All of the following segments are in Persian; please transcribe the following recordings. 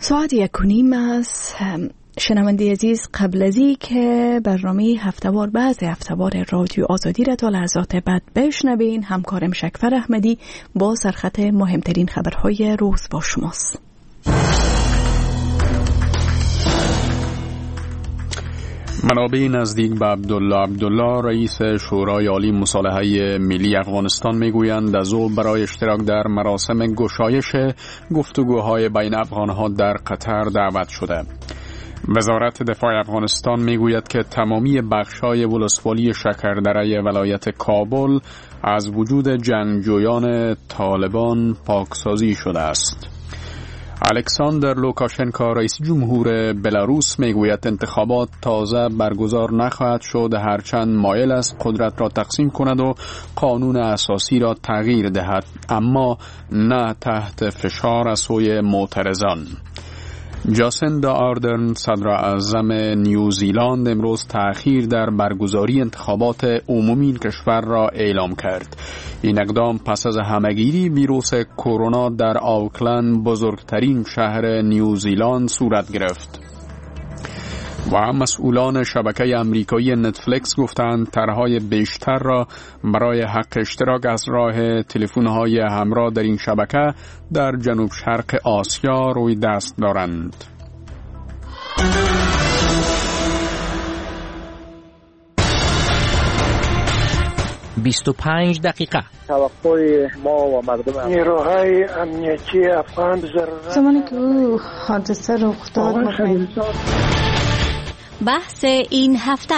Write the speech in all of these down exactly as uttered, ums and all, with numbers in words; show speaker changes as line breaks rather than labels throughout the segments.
ساعت یک و نیم است. شنونده عزیز، قبل از این که برنامه هفته‌وار بعض هفته‌وار رادیو آزادی را تا لحظات بعد بشنوین، همکارم شکفر احمدی با سرخط مهمترین خبرهای روز با شماست.
منابع نزدیک به عبدالله عبدالله رئیس شورای عالی مصالحه ملی افغانستان میگویند از او برای اشتراک در مراسم گشایش گفتگوهای بین افغانها در قطر دعوت شده. وزارت دفاع افغانستان میگوید که تمامی بخش‌های ولسوالی شکردره ولایت کابل از وجود جنگجویان طالبان پاکسازی شده است. الکساندر لوکاشنکو رئیس جمهور بلاروس میگوید انتخابات تازه برگزار نخواهد شد هرچند مایل است قدرت را تقسیم کند و قانون اساسی را تغییر دهد، اما نه تحت فشار از سوی معترضان. جاسیندا آردرن صدر اعظم نیوزیلند امروز تأخیر در برگزاری انتخابات عمومی کشور را اعلام کرد. این اقدام پس از همهگیری ویروس کرونا در آکلند بزرگترین شهر نیوزیلند صورت گرفت. و مسئولان شبکه آمریکایی نتفلیکس گفتند طرحهای بیشتر را برای حق اشتراک از راه تلفن‌های همراه در این شبکه در جنوب شرق آسیا روی دست دارند.
بیست و پنج دقیقه
توقع ما و مردم
نیروهای امنیتی افغان ضرورت
زمانی که او حادثه رخ داد.
بحث این هفته.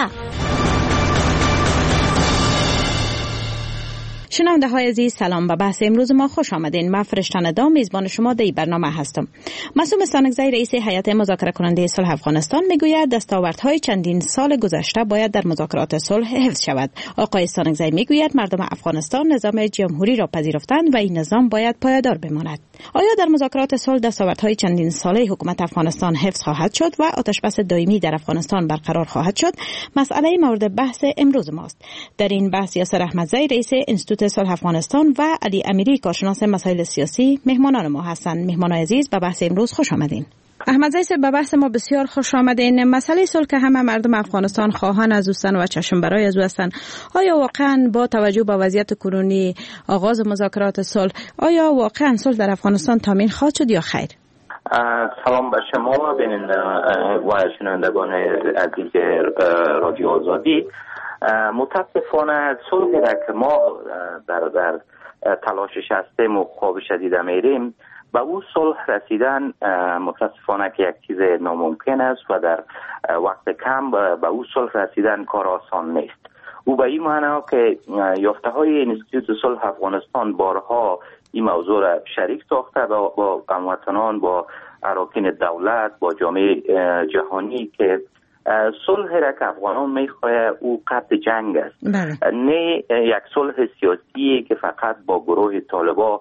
شنونده های عزیز سلام، به بحث امروز ما خوش آمدین. من فرشتن دام میزبان شما در این برنامه هستم. معصوم استانکزی رئیس هیئت مذاکره کننده صلح افغانستان میگوید دستاوردهای چندین سال گذشته باید در مذاکرات صلح حفظ شود. آقای استانکزی میگوید مردم افغانستان نظام جمهوری را پذیرفتند و این نظام باید پایدار بماند. آیا در مذاکرات صلح دستاوردهای چندین ساله حکومت افغانستان حفظ خواهد شد و آتشبس دائمی در افغانستان برقرار خواهد شد؟ مسئله مورد بحث امروز ماست. در این بحث یاسر احمدزی رئیس انستیتوت صلح افغانستان و علی امیری کارشناس مسائل سیاسی مهمانان ما هستند. مهمانان عزیز به بحث امروز خوش آمدین. احمدزی صاحب به بحث ما بسیار خوش آمدین. مسئله صلح که همه مردم افغانستان خواهان از اوستن و چشم برای از او هستند، آیا واقعا با توجه به وضعیت کنونی آغاز مذاکرات صلح آیا واقعا صلح در افغانستان تامین خواهد شد یا خیر؟
سلام به شما ببینید و شنوندگان عزیز رادیو آزادی. متاسفانه صلحی را که ما در در تلاشش هستیم و خوابش دیده میریم، به او صلح رسیدن متاسفانه که یک چیز ناممکن است و در وقت کم به او صلح رسیدن کار آسان نیست. او به این معنی که یافته های انستیتوت صلح افغانستان بارها این موضوع را شریک ساخته با, با هموطنان، با اراکین دولت، با جامعه جهانی که صلح را که افغانان میخواه او قطع جنگ است. بله. نه یک صلح سیاسی که فقط با گروه طالبا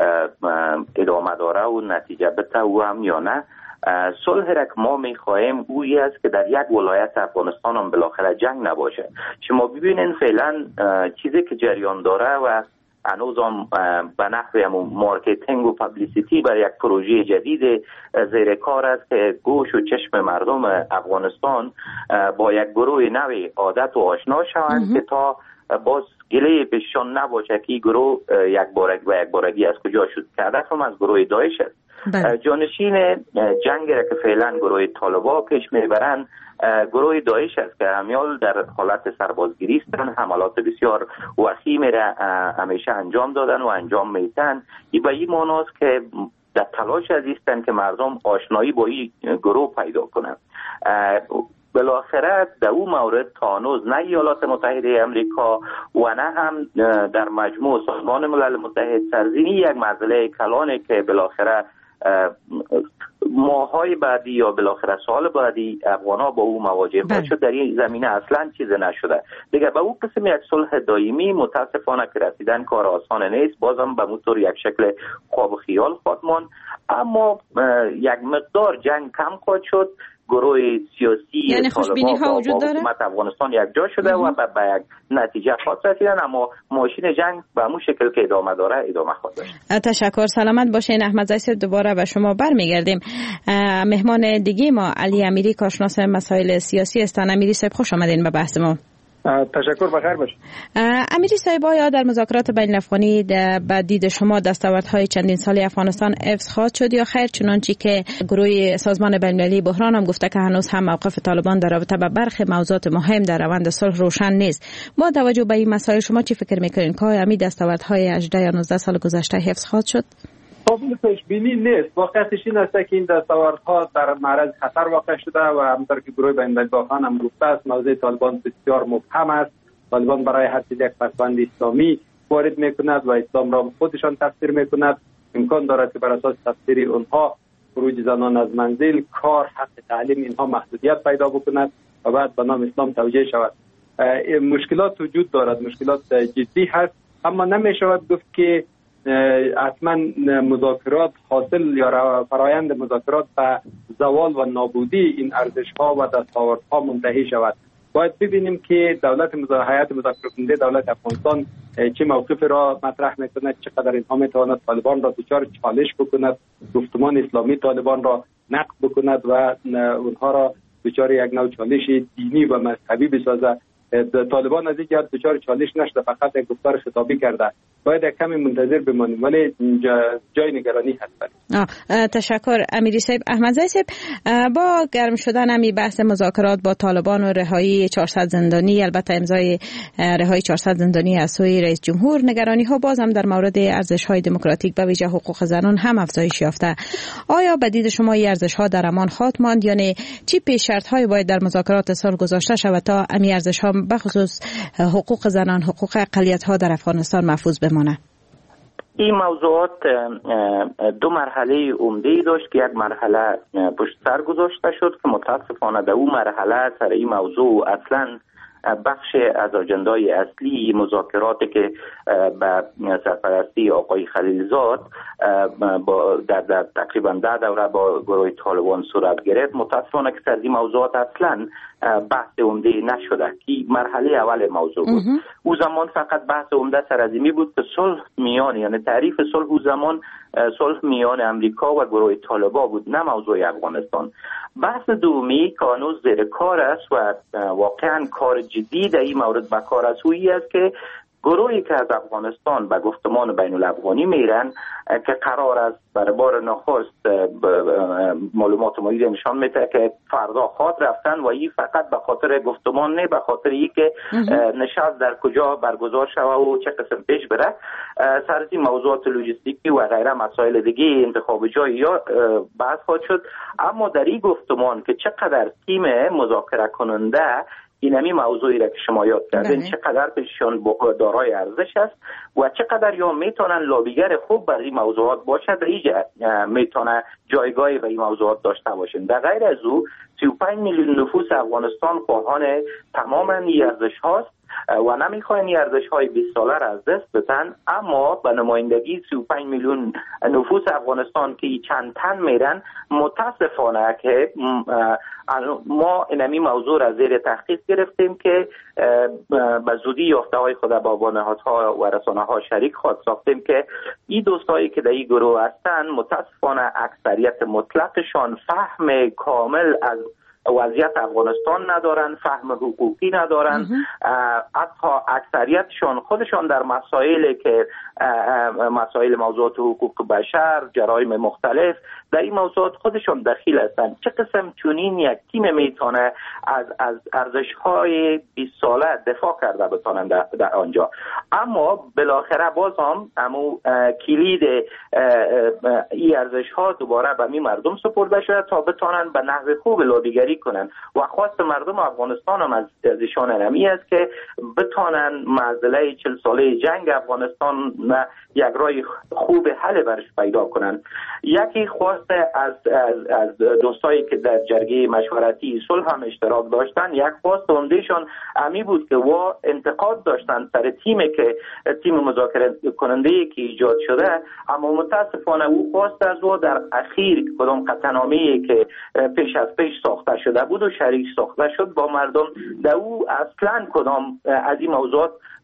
ادامه داره و نتیجه بده و هم یا نه. صلح را که ما میخواهیم اویی است که در یک ولایت افغانستان هم بالاخره جنگ نباشه. شما ببینین فعلا چیزی که جریان داره و هنوز هم به نحو مارکتینگ و پابلیسیتی برای یک پروژه جدید زیر کار است که گوش و چشم مردم افغانستان با یک گروه نوی عادت و آشنا شوند که تا باز گله پیششان نباشه که این گروه یک بارگی و یک بارگی از کجا شد. که هدف هم از گروه داعش است. بله. جانشین جنگ را که فعلا گروه طالبا پیش میبرند گروه داعش است که همیال در حالت سربازگیری هستند. حملات بسیار وسیع را همیشه انجام دادن و انجام میتن. این به این معنی است که در تلاش هستند که مردم آشنایی با این گروه پیدا کنند. بالاخره در اون مورد تا هنوز نه ایالات متحده امریکا و نه هم در مجموع سازمان ملل متحد سرزنی یک مسئله کلانه که بالاخره ماهای بعدی یا بالاخره سال بعدی افغانا با او مواجه خواهد شد. در این زمینه اصلا چیز نشده دیگه. به اون قسم یک صلح دائمی متاسفانه که رسیدن کار آسان نیست. بازم به موتور یک شکل خواب و خیال خواهد ماند، اما یک مقدار جنگ کم خواهد شد. گروه سیاسی
یعنی خوشبینی ها وجود داره.
حکومت افغانستان یک جا شده و به یک نتیجه خاص رسیدن، اما ماشین جنگ به همون شکل که ادامه داره ادامه خواهد داشت.
تشکر، سلامت باشین. احمد زیسب دوباره به شما برمیگردیم. مهمان دیگه ما علی امیری کارشناس مسائل سیاسی هستند. امیری صاحب خوش آمدین به بحث ما.
تشکر، بخیر باشید.
امیری صاحب، آیا در مذاکرات بین الافغانی به دید شما دستاوردهای چندین سالی افغانستان حفظ خواهد شد یا خیر، چنانچه که گروه سازمان بین المللی بحران هم گفته که هنوز هم موقف طالبان در رابطه با برخی موضوعات مهم در روند صلح روشن نیست؟ با توجه به این مسائل شما چی فکر میکنین که آیا همین دستاوردهای هجده یا نوزده سال گذشته حفظ خواهد شد؟
قابل پیش بینی نیست. واقعیتش این است که این دستاوردها در معرض خطر واقع شده و همونطور که گروه بین المللی بحران هم گفته است، موضوع طالبان بسیار مبهم است. طالبان برای هر چیز یک پسوند اسلامی وارد میکند و اسلام را خودشان تفسیر میکند. امکان دارد که بر اساس تفسیر اونها خروج زنان از منزل، کار، حق تعلیم اینها محدودیت پیدا بکند و بعد به نام اسلام توجیه شود. مشکلات وجود دارد، مشکلات جدی هست، اما نمیشود گفت که حتما مذاکرات حاصل یا فرایند مذاکرات به زوال و نابودی این ارزش‌ها و دستاوردها منتهی شود. باید ببینیم که دولت هیئت مذاکره کننده دولت افغانستان چه موقف را مطرح میکند، چقدر اینها میتواند طالبان را دچار چالش بکند، گفتمان اسلامی طالبان را نقد بکند و اونها را دچار یک نوع چالش دینی و مذهبی بسازد. طالبان از اینجا دچار چالش نشده، فقط یک گفتار خطابی کرده. باید یک کمی منتظر بمانیم، ولی جای نگرانی هست.
تشکر امیری صاحب. احمد زیسب، با گرم شدن همی بحث مذاکرات با طالبان و رهایی چهارصد زندانی، البته امضای رهایی چهارصد زندانی از سوی رئیس جمهور، نگرانی ها باز هم در مورد ارزش های دموکراتیک به ویژه حقوق زنان هم افزایش یافته. آیا به دید شما این ارزش ها در امان خواهد ماند، یعنی چی پیش شرط های باید در مذاکرات صلح گذاشته شود تا امی ارزش ها بخصوص حقوق زنان، حقوق اقلیت ها در افغانستان محفوظ بمانه؟
این موضوعات دو مرحله عمده داشت که یک مرحله پشت سر گذاشته شد که متاسفانه در اون مرحله سر این موضوع اصلا بخش از اجندای اصلی مذاکراتی که به سرپرستی آقای خلیلزاد با در, در تقریبا ده دوره با گروه طالبان صورت گرفت، متاسفانه که سر این موضوعات اصلا بحث عمده نشده که مرحله اول موضوع بود. او زمان فقط بحث عمده سر از این بود که صلح میان، یعنی تعریف صلح او زمان صلح میان امریکا و گروه طالبان بود، نه موضوع افغانستان. بحث دومی که هنوز زیر کار است و واقعا کار جدی در این مورد به کار است، اویی است که گروهی که از افغانستان به گفتمان بین الافغانی میرن که قرار است برای بار نخست معلومات مدید نشان میده که فردا خواد رفتن و این فقط به خاطر گفتمان نه، به خاطر این که نشست در کجا برگزار شود و چه قسم پیش بره. سر از این موضوعات لوجستیکی و غیره مسائل دیگه انتخاب جای یا بحث خواهد شد. اما در این گفتمان که چقدر تیم مذاکره کننده این همی موضوعی را که شما یاد کردین چقدر پیششان دارای ارزش است و چقدر یا میتونن لابیگر خوب برای این موضوعات باشد و اینجا میتونه جایگاهی برای این موضوعات داشته باشند. در غیر از او سی و پنج میلیون نفوس افغانستان خواهان تمام این ارزش هاست و نمیخواین این ارزش های بیست ساله را از دست بدن، اما به نمایندگی سی و پنج میلیون نفوس افغانستان که چند تن میرن، متاسفانه که ما اینمی موضوع را زیر تحقیق گرفتیم که به زودی یافته های خود با بانهادها و رسانه ها شریک خواهد ساختیم که این دوستایی که در این گروه هستن متاسفانه اکثریت مطلقشان فهم کامل از وضعیت افغانستان ندارن، فهم حقوقی ندارن، حتی اکثریتشان خودشان در مسائلی که مسائل موضوعات حقوق بشر، جرایم مختلف، در این موضوعات خودشان دخیل هستند. چه قسم چونین یک تیم میتونه از از ارزش‌های بیست ساله دفاع کرده بتونن در, در آنجا؟ اما بالاخره باز هم امو کلید این ارزش‌ها دوباره به می مردم سپرده شده تا بتونن به نحو خوب لابیگری کنن و خواست مردم افغانستان هم از ازشان نمی است که بتونن معضله چهل ساله جنگ افغانستان یک راه خوب حل برش پیدا کنن. یکی خواست از از از دوستایی که در جرگه مشورتی صلح هم اشتراک داشتن، یک خواست عمدهشان امی بود که و انتقاد داشتن سر تیمی که تیم مذاکره کننده که ایجاد شده، اما متاسفانه او خواست از او در اخیر کدام قطعنامه‌ای که پیش از پیش ساخته شده بود و شریک ساخته شد با مردم، در او اصلا کدام از این موضوعات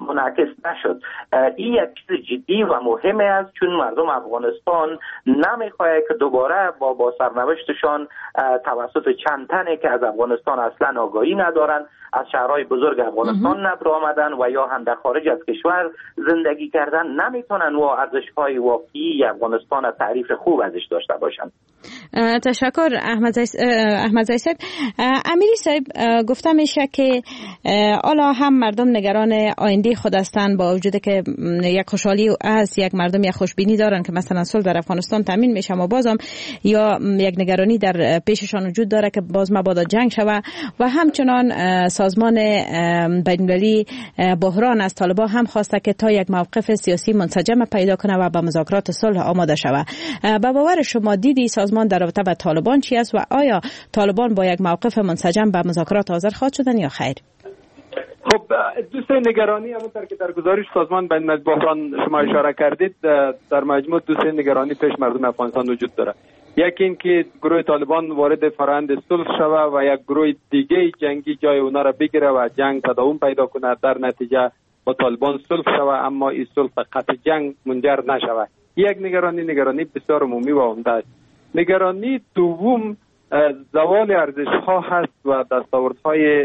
منعکس نشد. این یک چیز جدی و مهمه است، چون مردم افغانستان نمیخواهد که دوباره با با سرنوشتشان توسط چند تنه که از افغانستان اصلا آگاهی ندارن، از شهرهای بزرگ افغانستان نبر آمدن و یا هم در خارج از کشور زندگی کردن، نمیتونن و ارزش‌های واقعی افغانستان از تعریف خوب ازش داشته باشن.
تشکر احمد زیس... احمد زیس صاحب. امیری صاحب گفته میشه که حالا هم مردم نگران آینده خود هستند، با وجود که یک خوشحالی از یک مردم یک خوشبینی دارن که مثلا صلح در افغانستان تامین میشه، اما بازم یا یک نگرانی در پیششان وجود داره که باز مبادا جنگ شود و همچنان سازمان بین‌المللی بحران از طالبان هم خواسته که تا یک موقف سیاسی منسجم پیدا کنه و به مذاکرات صلح آماده شود. به باور شما دیدی سازمان در رابطه با طالبان چی است و آیا طالبان با یک موقف منسجم به مذاکرات حاضر خواهد شدن یا خیر؟
خب دوست نگرانی همونطور که در گزارش سازمان بین‌الملل بحران شما اشاره کردید، در مجموع دوست نگرانی پیش مردم افغانستان وجود داره. یکی این که گروه طالبان وارد فرآیند صلح شود و یک گروه دیگه جنگی جای اونا را بگیره و جنگ تداوم پیدا کنه، در نتیجه با طالبان صلح شود اما این صلح به قطع جنگ منجر نشود. یک نگرانی نگرانی بسیار عمومی و عمده است. نگرانی دوم زوال ارزش‌ها هست و دستاوردهای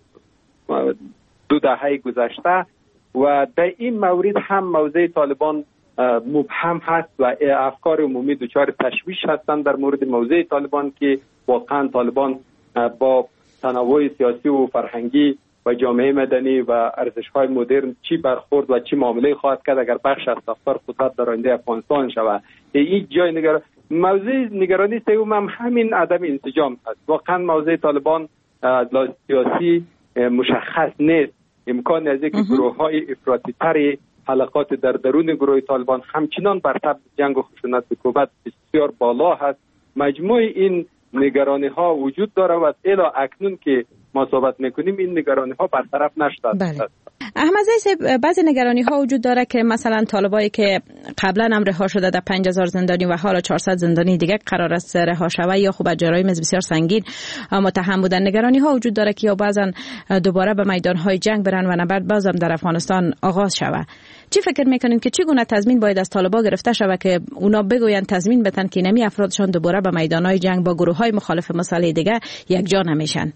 دو دهه گذشته و در این مورد هم موضع طالبان مبهم هست و افکار عمومی دچار تشویش هستند در مورد موضع طالبان که واقعا طالبان با تنوع سیاسی و فرهنگی و جامعه مدنی و ارزش‌های مدرن چی برخورد و چی معامله خواهد کرد اگر بخش از ساختار قدرت در آینده افغانستان شود. این جای نگران موضوع نگرانی سوم هم همین عدم انسجام است. واقعا موضع طالبان سیاسی مشخص نیست. امکان از اینکه گروه‌های افراطی‌تر حلقات در درون گروه طالبان همچنان بر سبب جنگ و خشونت حکومت بسیار بالا هست. مجموع این نگرانی ها وجود داره و الی اکنون که ما صحبت میکنیم این نگرانی ها برطرف نشده.
بله. احمد زیس، بعضی نگرانی ها وجود داره که مثلا طالبایی که قبلا هم رها شده در پنج هزار زندانی و حالا چهارصد زندانی دیگه قرار است رها شود یا خوب جرایم بسیار سنگین متهم بودن، نگرانی ها وجود داره که یا بعضا دوباره به میدان های جنگ برن و نبرد بازم در افغانستان آغاز شود. چی فکر میکنین که چگونه تضمین باید از طالبا گرفته شود که اونا بگوین تضمین بتن که نمی افرادشان دوباره به میدان های جنگ با گروه های مخالف مسئله دیگه یک جا نمیشن؟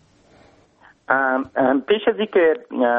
پیش از اینکه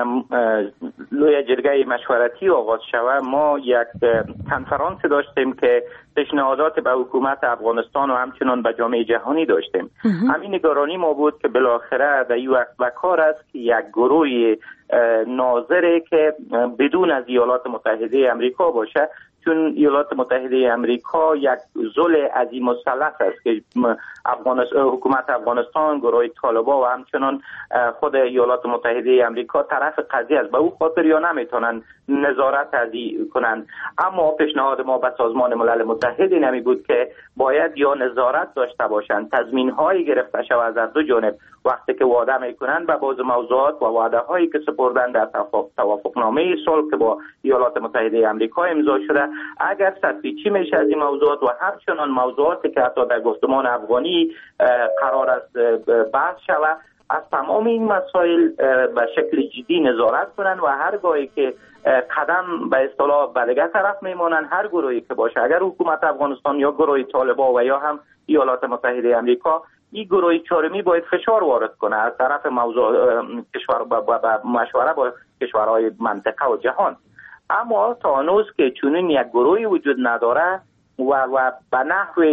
لوی جرگه مشورتی آغاز شود ما یک کنفرانس داشتیم که پیشنهادات به حکومت افغانستان و همچنان به جامعه جهانی داشتیم. همین نگرانی ما بود که بالاخره در این وقت و کار است که یک گروه ناظره که بدون از ایالات متحده امریکا باشه، چون ایالات متحده امریکا یک ذل عظیم مثلث است که افغانستان، حکومت افغانستان، گروه طالبان و همچنان خود ایالات متحده امریکا طرف قضیه است. به او خاطر یا نمیتونن نظارت ازی کنن. اما پیشنهاد ما به سازمان ملل متحد نمی بود که باید یا نظارت داشته باشند، تضمین هایی گرفته شود از دو جانب وقتی که وعده میکنن به بعض موضوعات و وعده هایی که سپردن در توافقنامه صلح که با ایالات متحده امریکا امضا شده، اگر سرپیچی میشه از این موضوعات و همچنان موضوعاتی که حتی در گفتمان افغانی قرار است بحث شود، از تمام این مسائل به شکل جدی نظارت کنن و هر گاهی که قدم به اصطلاح به دیگر طرف میمانن، هر گروهی که باشه، اگر حکومت افغانستان یا گروه طالبان و یا هم ایالات متحده امریکا، این گروه چهارمی باید فشار وارد کنه از طرف موضوع کشور با مشوره با کشورهای منطقه و جهان. اما تا هنوز که چنین یک گروهی وجود نداره و و به نحو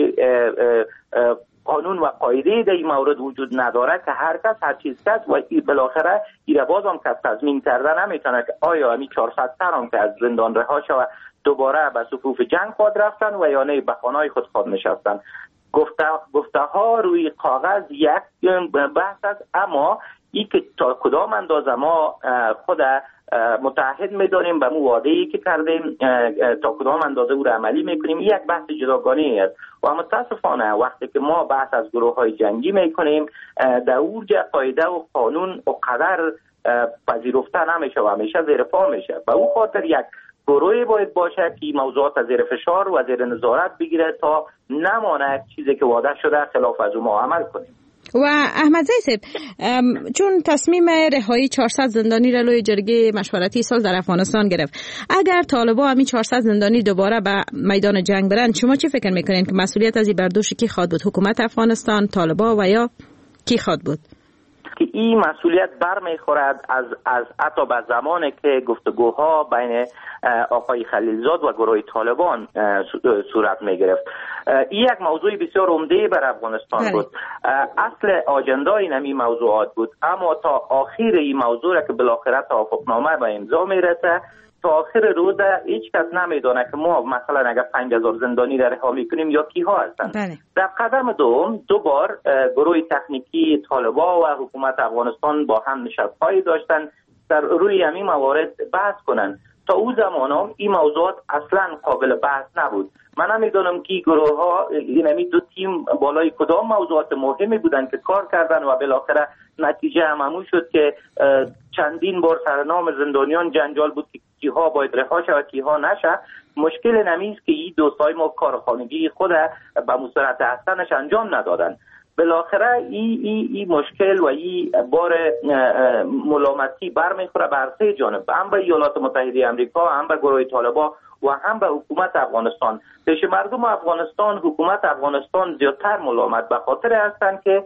قانون و قاعده در این مورد وجود نداره که هر کس هر چیز کرد و بالاخره ایره باز هم کس تضمین کرده نمیتونه که آیا همی چهارصد تن هم که از زندان رها شود دوباره به صفوف جنگ خود رفتن و یا نه به خانه‌های خود خود نشستن. گفته گفته ها روی کاغذ یک بحث است، اما این که تا کدام اندازه ما خود متعهد میدانیم به مو وعده‌ای که کردیم، تا کدام اندازه او را عملی میکنیم، این یک بحث جداگانه است. و متاسفانه وقتی که ما بحث از گروه‌های جنگی میکنیم در اوج قاعده و قانون و قدر پذیرفته نمیشه و همیشه زیر پا میشه. به او خاطر یک گروهی باید باشه که موضوعات از زیر فشار و زیر نظارت بگیره تا نمانه چیزی که وعده شده خلاف از ما عمل کنیم.
و احمد زیسب، چون تصمیم رهایی چهارصد زندانی را لوی جرگه مشورتی صلح در افغانستان گرفت، اگر طالبان همین چهارصد زندانی دوباره به میدان جنگ برن، شما چی فکر میکنین که مسئولیت از این برداشت کی خواهد بود؟ حکومت افغانستان، طالبان و یا کی خواهد بود؟
که این مسئولیت برمیخورد از از حتی به زمانی که گفتگوها بین آقای خلیلزاد و گروه طالبان صورت میگرفت. این یک موضوع بسیار عمده بر افغانستان بود. اصل آجندای نمی موضوعات بود، اما تا آخر این موضوع را که بالاخره توافقنامه به امضا میرسه، تا آخر روز هیچ کس نمیدونه که ما مثلا اگر پنج هزار زندانی را رها میکنیم یا کیها هستند.
بله.
در قدم دوم دو بار گروه تکنیکی طالبان و حکومت افغانستان با هم نشست‌هایی داشتن در روی همین موارد بحث کنند. تا او زمان هم این موضوعات اصلا قابل بحث نبود. من نمیدونم که گروه ها این دو تیم بالای کدام موضوعات مهمی بودن که کار کردن و بالاخره نتیجه همون شد که چندین بار سرنام زندانیان جنجال بود که کیها باید رها شود کیها نشه. مشکل نمیست که این دوستای ما کارخانگی خود به مصرت حسنش انجام ندادن. بالاخره این ای, ای مشکل و این بار ملامتی برمیخوره بر سه جانب، هم به ایالات متحده آمریکا، هم به گروه طالبان و هم به حکومت افغانستان. پیش مردم افغانستان حکومت افغانستان زیادتر ملامت به خاطر هستند که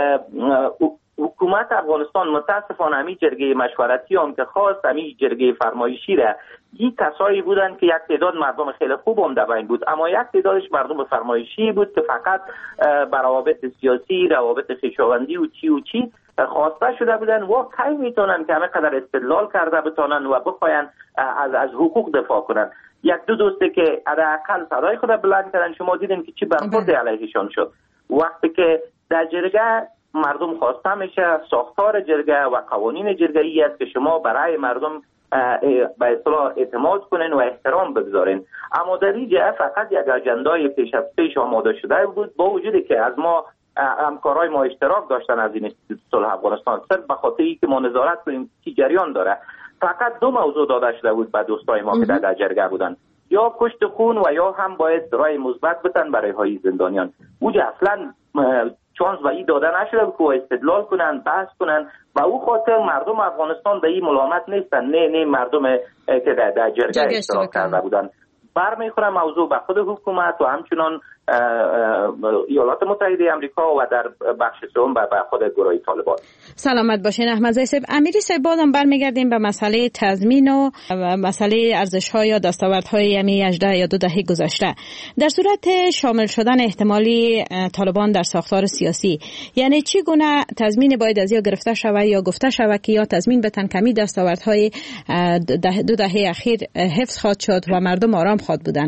حکومت افغانستان متاسفانه همین جرگه مشورتی هم که خواست، همین جرگه فرمایشی را، این کسایی بودن که یک تعداد مردم خیلی خوب هم در بین بود، اما یک تعدادش مردم فرمایشی بود که فقط بر روابط سیاسی، روابط خویشاوندی و چی و چی خواسته شده بودن و کی میتونن که همه قدر استدلال کرده بتونن و بخواین از از حقوق دفاع کنن. یک دو دوسته که حداقل صدای خود بلند کردن، شما دیدین که چی برخورد علیهشان شد. وقتی که در جرگه مردم خواسته میشه، ساختار جرگه و قوانین جرگه ای است که شما برای مردم به اصطلاح اعتماد کنین و احترام بگذارین. اما در اینجا فقط یک اجندای پیش از پیش آماده شده بود، با وجودی که از ما همکارای ما اشتراک داشتن از این اینستیتوت صلح افغانستان، صرف به خاطر اینکه ما نظارت کنیم که جریان داره. فقط دو موضوع داده شده بود به دوستای ما که در جرگه بودن، یا کشت خون و یا هم باید رای مثبت بتن برای های زندانیان. اوجا اصلا چانس و ای داده نشده که استدلال کنن، بحث کنن و او خاطر مردم افغانستان به این ملامت نیستن. نه نه مردم که در, در جرگه اشتراک کرده بودن. برمیخوره موضوع به خود حکومت و همچنان ایالات متحده آمریکا و در بخش سوم به خود گروه طالبان.
سلامت باشین احمد زیسب. امیری صاحب، بازم برمیگردیم به مسئله تضمین و مسئله ارزش‌ها یا دستاوردهای یمی هجده یا دو دهه گذشته. در صورت شامل شدن احتمالی طالبان در ساختار سیاسی، یعنی چی گونه تضمین باید از یا گرفته شود یا گفته شود که یا تضمین بتن کمی دستاوردهای دو دهه اخیر حفظ خواهد شد و مردم آرام خواهد بودن؟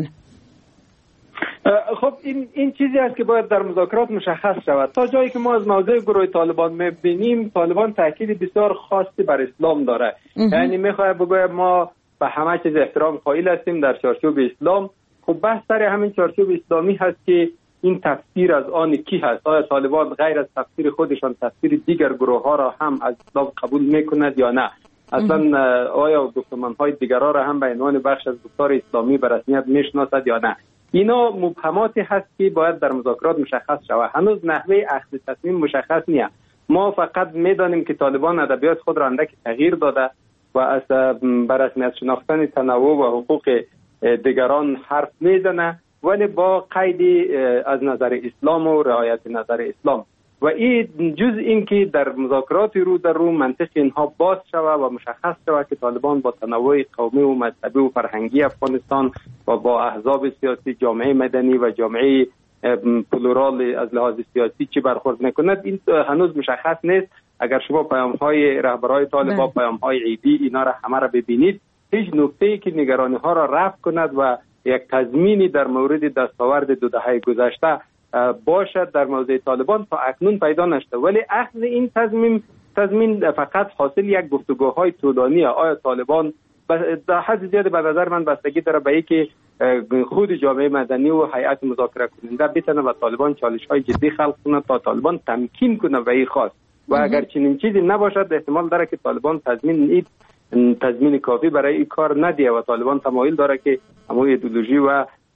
خب این این چیزی است که باید در مذاکرات مشخص شود. تا جایی که ما از موضوع گروه طالبان می‌بینیم، طالبان تاکید بسیار خاصی بر اسلام داره. یعنی می‌خواد بگه ما به همه چیز احترام قائل هستیم در چارچوب اسلام. خب بحث سر همین چارچوب اسلامی هست که این تفسیر از آن کی هست؟ آیا طالبان غیر از تفسیر خودشان تفسیر دیگر گروه‌ها را هم از اسلام قبول می‌کند یا نه؟ اصلا آیا گفتمان‌های دیگرها را هم به عنوان بخش از گفتار اسلامی به رسمیت میشناسد یا نه؟ اینا مبهماتی هست که باید در مذاکرات مشخص شود. هنوز نحوه اخذ تصمیم مشخص نیست. ما فقط میدانیم که طالبان ادبیات خود را اندک تغییر داده و از بر رسمیت شناختن تنوع و حقوق دیگران حرف میزنه، ولی با قید از نظر اسلام و رعایت نظر اسلام. و این جز این که در مذاکرات رو در رو منطق اینها باز شود و مشخص شود که طالبان با تنوع قومی و مذهبی و فرهنگی افغانستان و با احزاب سیاسی، جامعه مدنی و جامعه پلورال از لحاظ سیاسی چی برخورد میکند، این هنوز مشخص نیست. اگر شما پیام‌های رهبرای طالبان، پیام‌های عیدی، اینا را همه را ببینید، هیچ نکته‌ای که نگرانی ها را رفع کند و یک تضمینی در مورد دستاورد دو دهه گذشته باشد در موضوع طالبان تا اکنون پیدا نشده. ولی اخذ این تضمین تضمین فقط حاصل یک گفتگوهای طولانی. آیا طالبان در حد زیاد به نظر من بستگی داره به اینکه خود جامعه مدنی و هیئت مذاکره کننده بتونه با طالبان چالش‌های جدی خلق کنه تا طالبان تمکین کنه به این خواست. و اگر چنین چیزی نباشد، احتمال داره که طالبان تضمین این تضمین کافی برای این کار ندیه و طالبان تمایل داره که همون ایدئولوژی و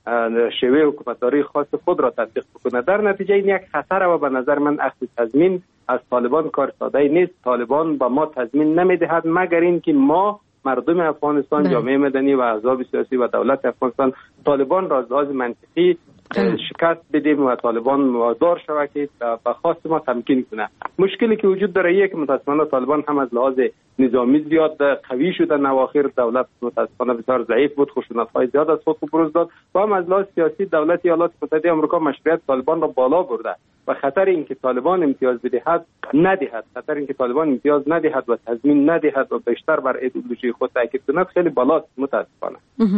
شیوه حکومتداری خاص خود را تطبیق بکنه. در نتیجه این یک خطر و به نظر من اخذ تضمین از طالبان کار ساده نیست. طالبان به ما تضمین نمیدهد مگر اینکه ما مردم افغانستان، جامعه مدنی و احزاب سیاسی و دولت افغانستان طالبان را از لحاظ منطقی شکست بدیم و طالبان وادار شود که به خواست ما تمکین کنه. مشکلی که وجود داره یک متاسفانه طالبان هم از لحاظ نظامی زیاد قوی شده، نواخر دولت متاسفانه بسیار ضعیف بود، خشونت‌های زیاد از خود بروز داد و هم از لحاظ سیاسی دولت ایالات متحده آمریکا مشروعیت طالبان را بالا برده و خطر اینکه طالبان امتیاز بدهد ندهد، خطر اینکه طالبان امتیاز ندهد و تضمین ندهد و بیشتر بر ایدئولوژی خود تاکید کند خیلی بالاست متاسفانه.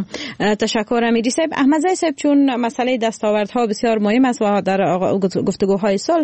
تشکر امیری صاحب. احمد زی صاحب، چون مسئله دستاوردها بسیار مهم است و در گفتگوهای صلح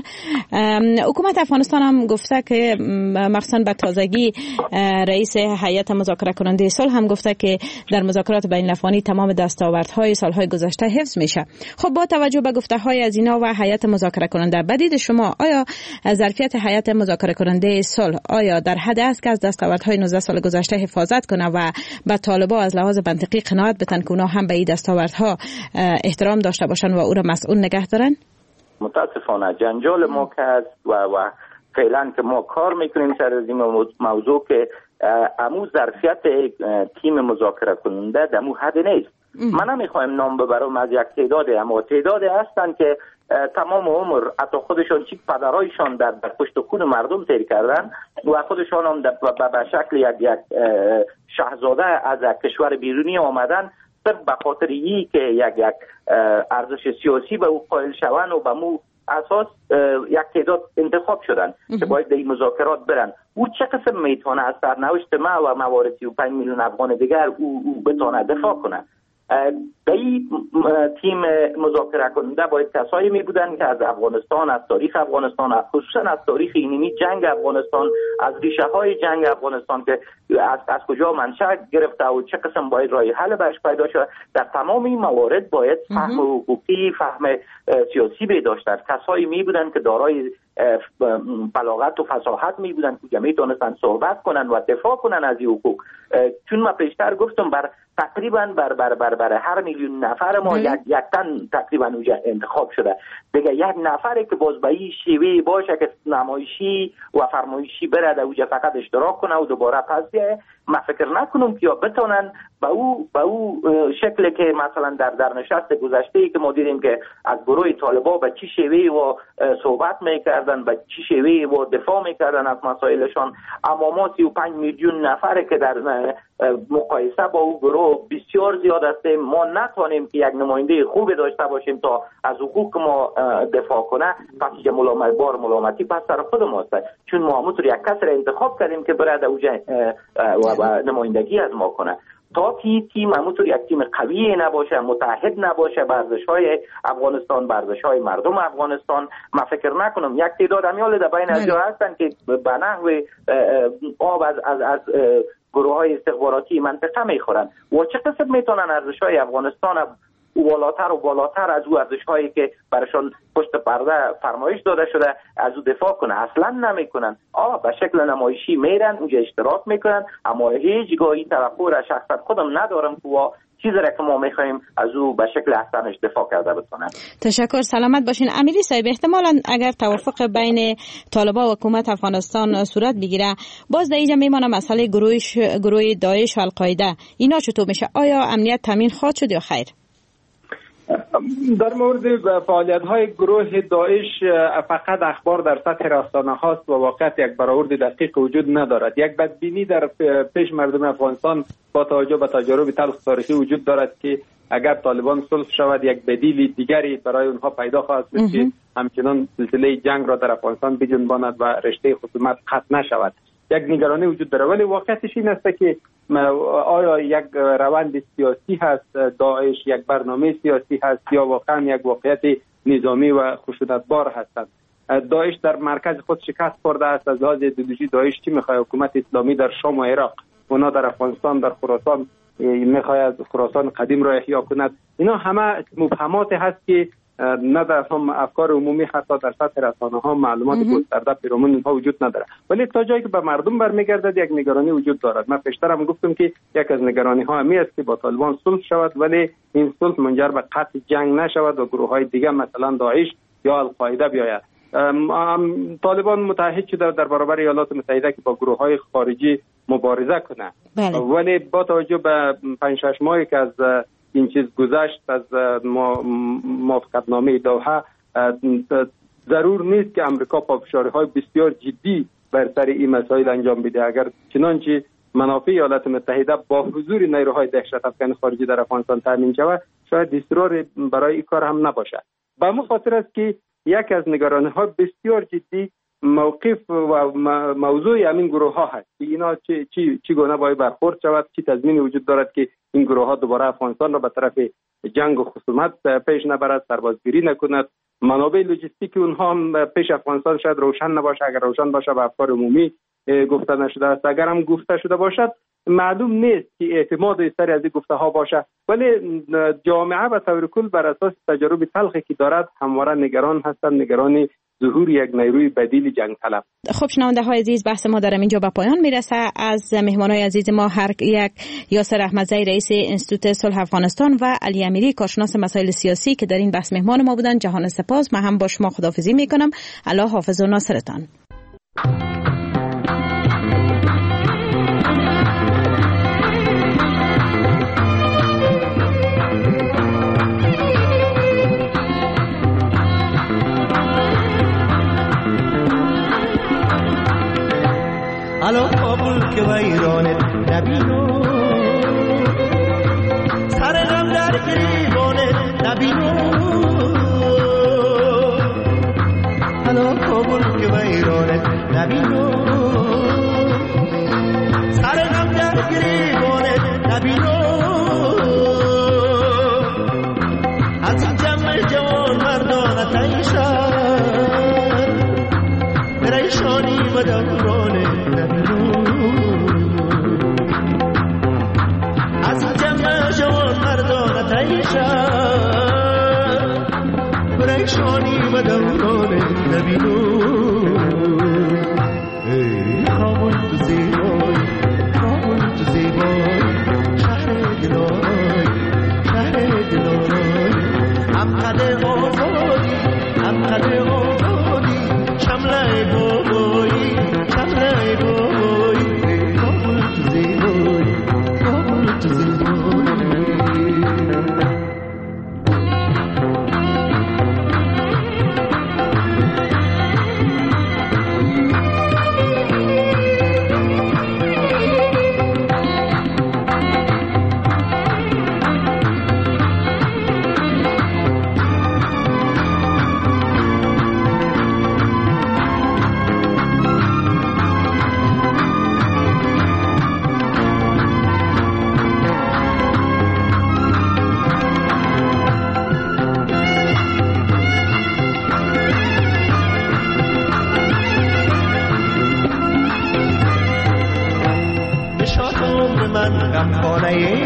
حکومت افغانستان هم گفته که مخصوصا به تازگی رئیس هیئت مذاکره کننده صلح هم گفته که در مذاکرات بین الافغانی تمام دستاوردهای سالهای گذشته حفظ میشه. خب با توجه به گفته‌های از اینا و هیئت مذاکره کننده، بدید شما آیا ظرفیت هیئت مذاکره کننده صلح آیا در حد است که از دستاوردهای نوزده سال گذشته حفاظت کنه و به طالبان از لحاظ منطقی قناعت بتن که اونا هم به این دستاوردها احترام داشته باشن و او را مسئول نگه دارن؟
متاسفانه جنجال ما که است و و فعلا که ما کار میکنیم سر از این موضوع که امو ظرفیت تیم مذاکره کننده دمو حد نیست. من نمیخوایم نام ببرم از یک تعداد، اما تعدادی هستن که تمام عمر حتی خودشان چیک پدرایشان در پشت خون مردم تیر کردن و خودشان هم به شکل یک یک شاهزاده از کشور بیرونی آمدن صرف به خاطر ای که یک یک ارزش سیاسی به او قائل شوند و به مو اساس یک تعداد انتخاب شدن که باید به این مذاکرات برن. او چه قسم میتونه از سرنوشت ما و موارد سی و پنج میلیون افغان دیگر او, او بتونه دفاع کنه؟ به این تیم مذاکره کننده باید کسایی می بودن که از افغانستان، از تاریخ افغانستان، از خصوصا از تاریخ اینمی جنگ افغانستان، از ریشه های جنگ افغانستان که از, از کجا منشأ گرفته و چه قسم باید راه حل برش پیدا شد، در تمام این موارد باید فهم حقوقی، فهم سیاسی به داشتن. کسایی می بودن که دارای بلاغت و فصاحت می بودن که می تونستن صحبت کنن و دفاع کنن از این حقوق. چون ما پیشتر گفتم بر تقریبا بر بر بر بر هر میلیون نفر ما یک یک تن تقریبا اونجا انتخاب شده. دیگه یک نفری که باز به این شیوه باشه که نمایشی و فرمایشی بره اونجا فقط اشتراک کنه و دوباره پس بیایه، ما فکر نکنم که بتونن به او به او شکلی که مثلا در در نشست گذشته که ما دیدیم که از گروه طالبان به چی شیوه و صحبت میکردن، به چی شیوه و دفاع میکردن از مسائلشان، اما ما سی و پنج میلیون نفره که در مقایسه با او گروه بسیار زیاد است، ما نتوانیم که یک نماینده خوب داشته باشیم تا از حقوق ما دفاع کنه. پس که ملامت بار ملامتی پس سر خود ماست، چون ما همونطور یک کس را انتخاب کردیم که برای اوجه و نمایندگی از ما کنه. تا که تیم همونطور یک تیم قوی نباشه، متحد نباشه به ارزش‌های افغانستان، به ارزش‌های مردم افغانستان، من فکر نکنم. یک تعداد امیال در بین از جا هستن که به نحو آب از از از گروه‌های استخباراتی منطقه میخورن و چه قسم میتونن ارزش‌های افغانستان بالاتر و بالاتر از او ارزش‌هایی که برشان پشت پرده فرمایش داده شده از او دفاع کنه. اصلا نمیکنن. آه به شکل نمایشی میرن اونجا اشتراک میکنن، اما هیچ گاهی توقع را شخصا خودم ندارم که چیزی را که ما میخوایم از او به شکل احسنش دفاع کرده بتونن.
تشکر، سلامت باشین. امیری صاحب، احتمالاً اگر توافق بین طالبان و حکومت افغانستان صورت بگیره، باز در اینجا میمونه مسئله گروه گروه داعش و القاعده. اینا چطور میشه؟ آیا امنیت تامین خواهد شد یا خیر؟
در مورد فعالیت‌های گروه داعش فقط اخبار در سطح رسانه هاست و واقعیت یک برآورد دقیق وجود ندارد. یک بدبینی در پیش مردم افغانستان با توجه به تجارب تلخ تاریخی وجود دارد که اگر طالبان صلح شود یک بدیل دیگری برای اونها پیدا خواهد شد که همچنان سلسله جنگ را در افغانستان بجنباند و رشته خصومت قطع نشود. یک نگرانی وجود داره، ولی واقعیتش این است که آیا یک روند سیاسی هست داعش، یک برنامه سیاسی هست یا واقعا یک واقعیت نظامی و خشونتبار هستند؟ داعش در مرکز خود شکست خورده است. از لحاظ ایدئولوژی داعش چی میخواد؟ حکومت اسلامی در شام و عراق، اونا در افغانستان در خراسان میخواد خراسان قدیم را احیا کند. اینا همه مبهمات هست که نه در هم افکار عمومی حتی در سطح رسانه ها معلومات گسترده پیرامون اینها وجود نداره. ولی تا جایی که به مردم برمیگردد یک نگرانی وجود دارد. من پیشترم گفتم که یک از نگرانی ها همی است که با طالبان صلح شود ولی این صلح منجر به قطع جنگ نشود و گروه های دیگه مثلا داعش یا القاعده بیاید. طالبان متحد شده در برابر ایالات متحده که با گروه های خارجی مبارزه کنه. بله. ولی با توجه به پنج شش ماهی که از این چیز گذشت از موافقتنامه دوحه ضرور نیست که امریکا پافشاری های بسیار جدی بر سر این مسائل انجام بده. اگر چنانچه منافع ایالات متحده با حضور نیروهای دهشت افکن خارجی در افغانستان تامین شود شاید اصرار برای این کار هم نباشد. به همین خاطر است که یک از نگرانی ها بسیار جدی موقف و موضوع همین گروه ها هست که اینا چی چی چی گونه باید برخورد شود، چی تضمینی وجود دارد که این گروه ها دوباره افغانستان را به طرف جنگ و خصومت پیش نبرد، سربازگیری نکند. منابع لوجستیکی اونها هم پیش افغانستان شاید روشن نباشه. اگر روشن باشه به افکار عمومی گفته نشده است. اگر هم گفته شده باشد معلوم نیست که اعتماد سری از این گفته ها باشه. ولی جامعه به طور کل بر اساس تجارب تلخی که دارد همواره نگران هستند، نگران ظهور یک نیروی بدیل جنگ طلب.
خب شنونده های عزیز، بحث ما در اینجا به پایان میرسه. از مهمانای عزیز ما هر یک یاسر احمدزی رئیس انستیتوت صلح افغانستان و علی امیری کارشناس مسائل سیاسی که در این بحث مهمان ما بودند جهان سپاس. من هم با شما خداحافظی میکنم. الله حافظ و ناصرتان.
الان کابل که ویرانه نبینو سر غم در گریبانه نبینو الان کابل که ویرانه نبینو سر غم در گریبانه نبینو از این جمع جوان مردانه تیشن پریشانی و دورانه از جمع جوان مردان تیشن پریشانی و دوران نبینو. ای کابل تو زیبای، کابل تو زیبای، شهر دلارای، شهر دلارای، هم قدر آزادی، هم قدر آزادی، شمله بابایی، شمله بابایی. ای کابل تو زیبای، کابل تو زیبای. من غم خانه